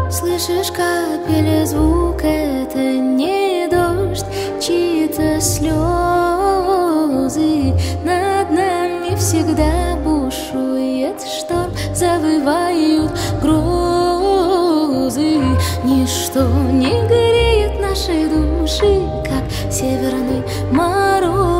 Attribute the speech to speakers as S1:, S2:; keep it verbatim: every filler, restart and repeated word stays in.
S1: Слышишь капели звук, это не дождь, чьи-то слезы. Над нами всегда бушует шторм, завывают грозы. Ничто не греет нашей души, как северный мороз.